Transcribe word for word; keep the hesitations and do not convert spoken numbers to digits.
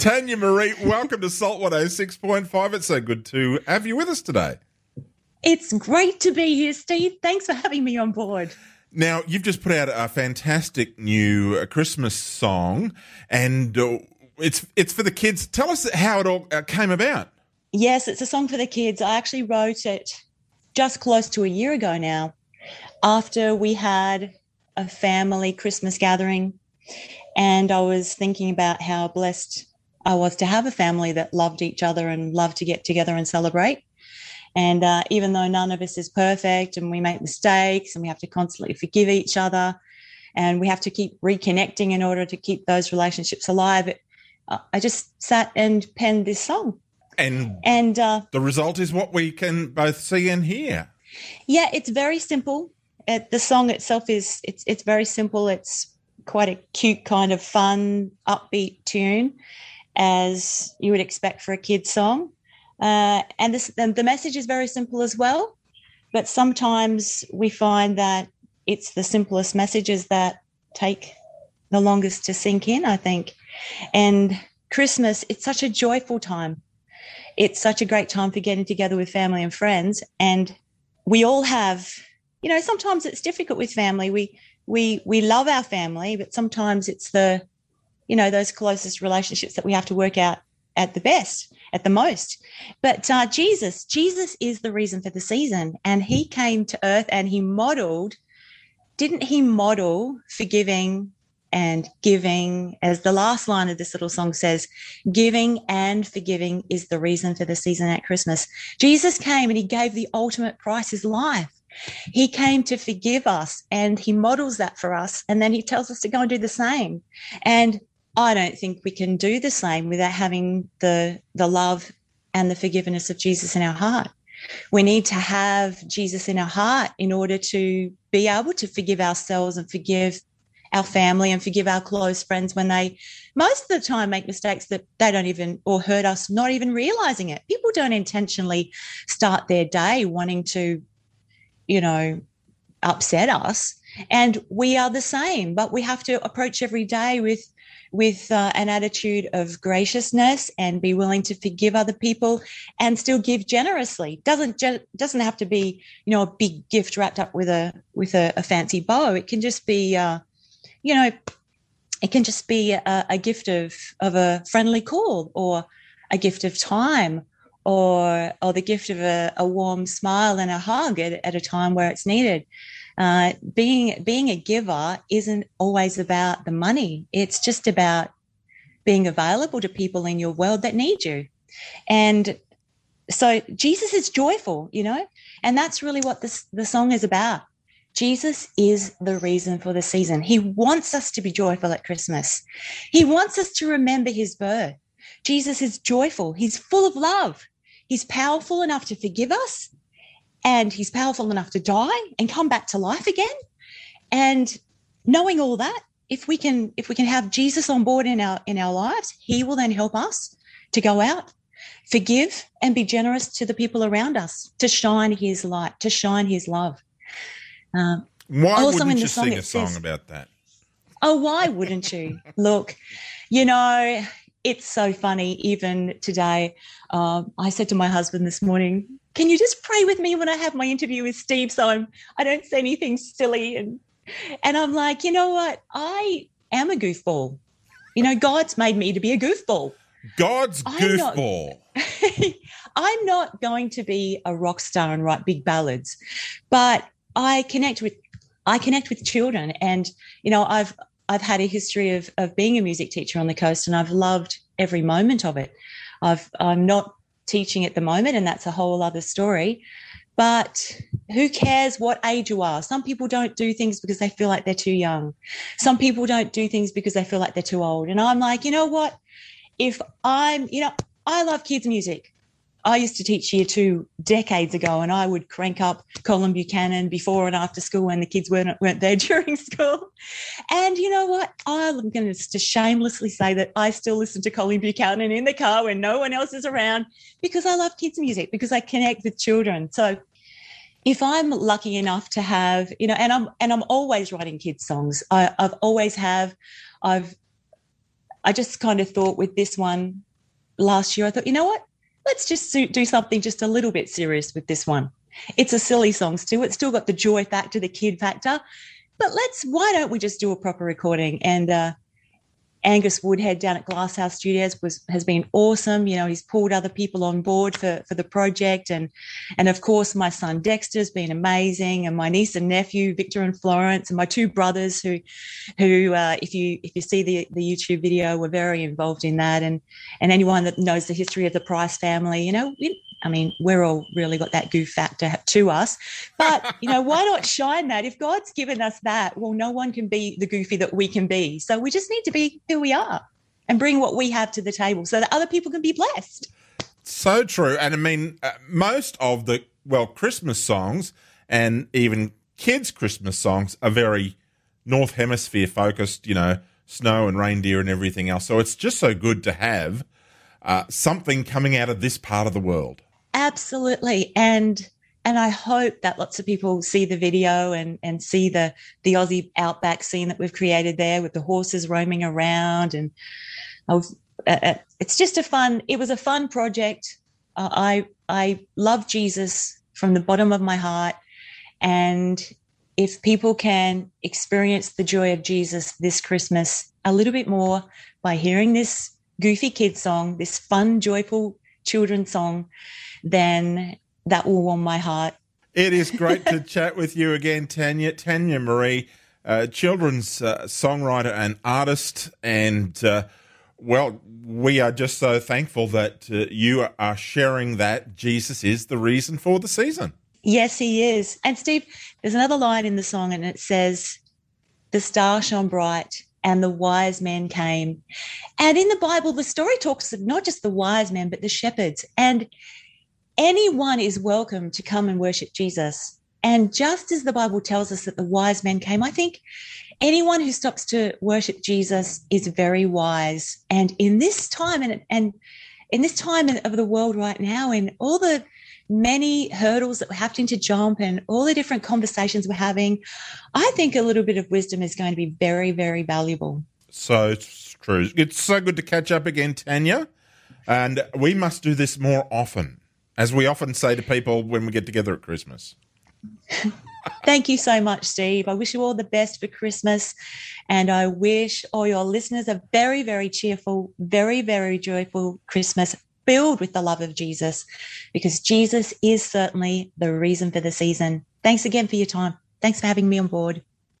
Tanya Marie, welcome to Salt one oh six point five. It's so good to have you with us today. It's great to be here, Steve. Thanks for having me on board. Now, you've just put out a fantastic new uh, Christmas song, and uh, it's it's for the kids. Tell us how it all uh, came about. Yes, it's a song for the kids. I actually wrote it just close to a year ago now, after we had a family Christmas gathering, and I was thinking about how blessed I was to have a family that loved each other and loved to get together and celebrate. And uh, even though none of us is perfect and we make mistakes and we have to constantly forgive each other and we have to keep reconnecting in order to keep those relationships alive, it, uh, I just sat and penned this song. And, and uh, the result is what we can both see and hear. Yeah, it's very simple. It, the song itself is it's it's very simple. It's quite a cute kind of fun, upbeat tune, as you would expect for a kid's song. Uh, and this, the message is very simple as well, but sometimes we find that it's the simplest messages that take the longest to sink in, I think. And Christmas, it's such a joyful time. It's such a great time for getting together with family and friends. And we all have, you know, sometimes it's difficult with family. We we we love our family, but sometimes it's the, you know, those closest relationships that we have to work out at the best, at the most. But uh, Jesus, Jesus is the reason for the season. And he came to earth and he modeled, didn't he model forgiving and giving? As the last line of this little song says, giving and forgiving is the reason for the season at Christmas. Jesus came and he gave the ultimate price, his life. He came to forgive us and he models that for us. And then he tells us to go and do the same. And I don't think we can do the same without having the the love and the forgiveness of Jesus in our heart. We need to have Jesus in our heart in order to be able to forgive ourselves and forgive our family and forgive our close friends when they most of the time make mistakes that they don't even, or hurt us, not even realizing it. People don't intentionally start their day wanting to, you know, upset us. And we are the same, but we have to approach every day with with uh, an attitude of graciousness and be willing to forgive other people and still give generously. Doesn't doesn't have to be, you know, a big gift wrapped up with a with a, a fancy bow. It can just be, uh, you know, it can just be a, a gift of of a friendly call, or a gift of time, or or the gift of a, a warm smile and a hug at, at a time where it's needed. Uh, being being a giver isn't always about the money. It's just about being available to people in your world that need you. And so Jesus is joyful, you know, and that's really what this the song is about. Jesus is the reason for the season. He wants us to be joyful at Christmas. He wants us to remember his birth. Jesus is joyful. He's full of love. He's powerful enough to forgive us. And he's powerful enough to die and come back to life again. And knowing all that, if we can, if we can have Jesus on board in our in our lives, he will then help us to go out, forgive, and be generous to the people around us, to shine his light, to shine his love. Um, why wouldn't you sing a song says, about that? Oh, why wouldn't you? Look, you know, it's so funny. Even today, um, I said to my husband this morning, can you just pray with me when I have my interview with Steve so I'm, I don't say anything silly? And and I'm like, you know what? I am a goofball. You know, God's made me to be a goofball. God's goofball. I'm not, I'm not going to be a rock star and write big ballads, but I connect with I connect with children. And, you know, I've I've had a history of of being a music teacher on the coast, and I've loved every moment of it. I've I'm not teaching at the moment, and that's a whole other story. But who cares what age you are? Some people don't do things because they feel like they're too young. Some people don't do things because they feel like they're too old. And I'm like, you know what? If I'm, you know, I love kids' music. I used to teach year two decades ago, and I would crank up Colin Buchanan before and after school when the kids weren't, weren't there during school. And you know what? I'm going to just shamelessly say that I still listen to Colin Buchanan in the car when no one else is around, because I love kids' music, because I connect with children. So if I'm lucky enough to have, you know, and I'm and I'm always writing kids' songs. I, I've always have. I've I just kind of thought with this one last year, I thought, you know what? Let's just do something just a little bit serious with this one. It's a silly song still. It's still got the joy factor, the kid factor. But let's, why don't we just do a proper recording? And uh, Angus Woodhead down at Glasshouse Studios was has been awesome. You know, he's pulled other people on board for, for the project. And, and of course, my son Dexter's been amazing, and my niece and nephew, Victor and Florence, and my two brothers who, who uh, if you if you see the, the YouTube video, were very involved in that. And, and anyone that knows the history of the Price family, you know, we, I mean, we're all really got that goof factor to us. But, you know, why not shine that? If God's given us that, well, no one can be the goofy that we can be. So we just need to be who we are and bring what we have to the table so that other people can be blessed. So true. And I mean, uh, most of the, well, Christmas songs and even kids' Christmas songs are very North Hemisphere focused, you know, snow and reindeer and everything else. So it's just so good to have uh, something coming out of this part of the world. Absolutely. And and I hope that lots of people see the video and, and see the, the Aussie outback scene that we've created there with the horses roaming around. And I was, uh, it's just a fun, it was a fun project. Uh, I I love Jesus from the bottom of my heart. And if people can experience the joy of Jesus this Christmas a little bit more by hearing this goofy kid song, this fun, joyful children's song, then that will warm my heart. It is great to chat with you again, Tanya. Tanya Marie, uh, children's uh, songwriter and artist. And, uh, well, we are just so thankful that uh, you are sharing that Jesus is the reason for the season. Yes, he is. And, Steve, there's another line in the song, and it says, "The star shone bright and the wise men came." And in the Bible, the story talks of not just the wise men, but the shepherds. And anyone is welcome to come and worship Jesus. And just as the Bible tells us that the wise men came, I think anyone who stops to worship Jesus is very wise. And in this time, and, and in this time of the world right now, and all the many hurdles that we're having to jump and all the different conversations we're having, I think a little bit of wisdom is going to be very, very valuable. So it's true. It's so good to catch up again, Tanya. And we must do this more often, as we often say to people when we get together at Christmas. Thank you so much, Steve. I wish you all the best for Christmas, and I wish all your listeners a very, very cheerful, very, very joyful Christmas filled with the love of Jesus, because Jesus is certainly the reason for the season. Thanks again for your time. Thanks for having me on board.